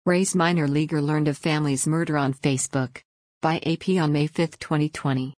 Ray's minor leaguer learned of family's murder on Facebook. By AP on May 5, 2020.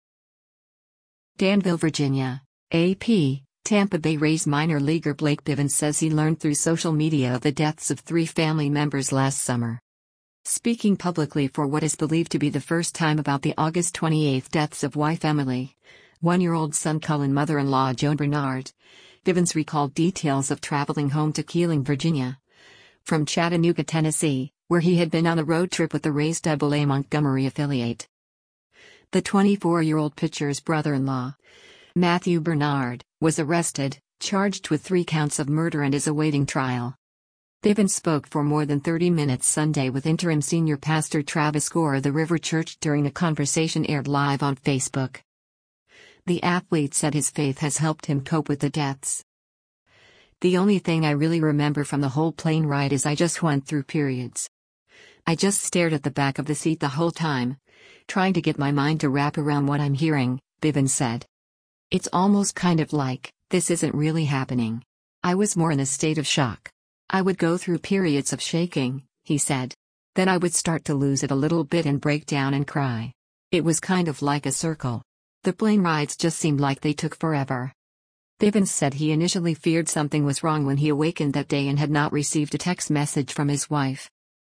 Danville, Virginia. AP, Tampa Bay Rays minor leaguer Blake Bivens says he learned through social media of the deaths of 3 family members last summer. Speaking publicly for what is believed to be the first time about the August 28 deaths of wife Emily, 1-year-old son Cullen, mother-in-law Joan Bernard, Bivens recalled details of traveling home to Keeling, Virginia, from Chattanooga, Tennessee, where he had been on a road trip with the Rays' AA Montgomery affiliate. The 24-year-old pitcher's brother-in-law, Matthew Bernard, was arrested, charged with 3 counts of murder and is awaiting trial. Bivens spoke for more than 30 minutes Sunday with interim senior pastor Travis Gore of the River Church during a conversation aired live on Facebook. The athlete said his faith has helped him cope with the deaths. "The only thing I really remember from the whole plane ride is I just went through periods. I just stared at the back of the seat the whole time, trying to get my mind to wrap around what I'm hearing," Bivens said. "It's almost kind of like, this isn't really happening. I was more in a state of shock. I would go through periods of shaking," he said. "Then I would start to lose it a little bit and break down and cry. It was kind of like a circle. The plane rides just seemed like they took forever." Bivens said he initially feared something was wrong when he awakened that day and had not received a text message from his wife.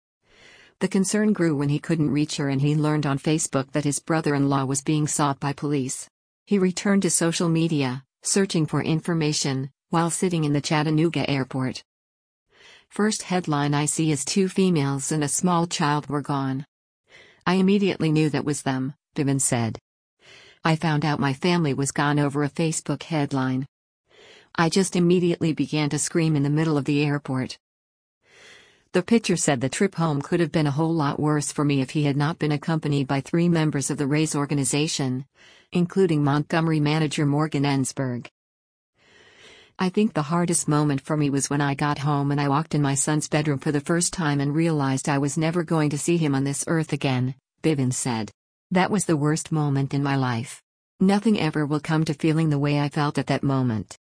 The concern grew when he couldn't reach her and he learned on Facebook that his brother-in-law was being sought by police. He returned to social media, searching for information, while sitting in the Chattanooga airport. "First headline I see is 2 females and a small child were gone. I immediately knew that was them," Bivens said. "I found out my family was gone over a Facebook headline. I just immediately began to scream in the middle of the airport." The pitcher said the trip home could have been a whole lot worse for me if he had not been accompanied by 3 members of the Rays organization, including Montgomery manager Morgan Ensberg. "I think the hardest moment for me was when I got home and I walked in my son's bedroom for the first time and realized I was never going to see him on this earth again," Bivens said. "That was the worst moment in my life. Nothing ever will come to feeling the way I felt at that moment."